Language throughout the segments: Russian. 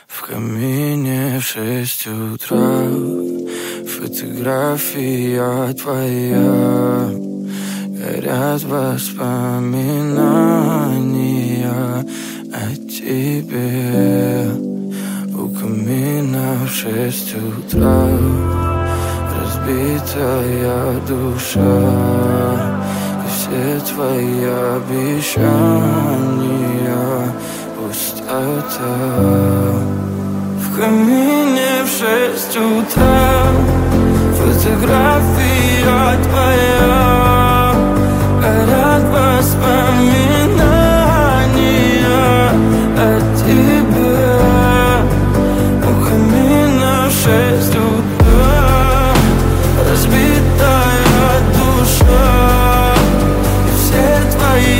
В камине в 6 утра фотография твоя. Горят воспоминания о тебе. У камина в 6 утра разбитая душа. И все твои обещания пустота. В камине в 6 утра фотография твоя. Горят воспоминания о тебе. У камина в 6 утра разбитая душа. И все твои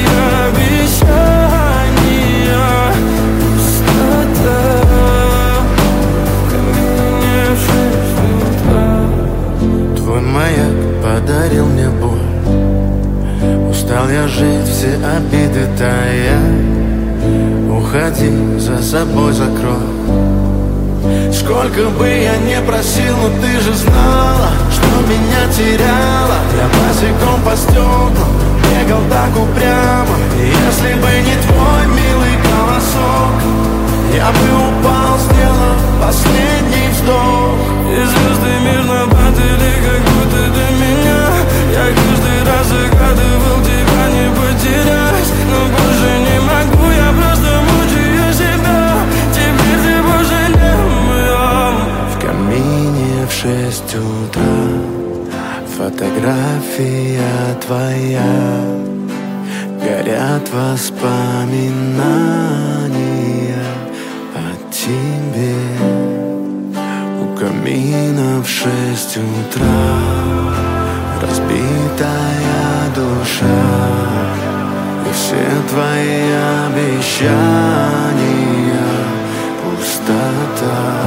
обещания пустота. В камине в 6 утра. Твой маяк подарил мне боль. Устал я жить, все обиды тая. Уходи, за собой закрой. Сколько бы я не просил, но ты же знала, что меня теряла. Я босиком по стеклам бегал так упрямо. И если бы не твой милый голосок, я бы упал, сделав последний вздох. И звезды мирно падали, как будто до меня. Я каждый раз загадывал тебя не потерять, но больше не могу, я просто мучаю себя. Теперь ты больше не моя. В камине в 6 утра фотография твоя. Горят воспоминания о тебе. У камина в 6 утра разбитая душа. И все твои обещания пустота.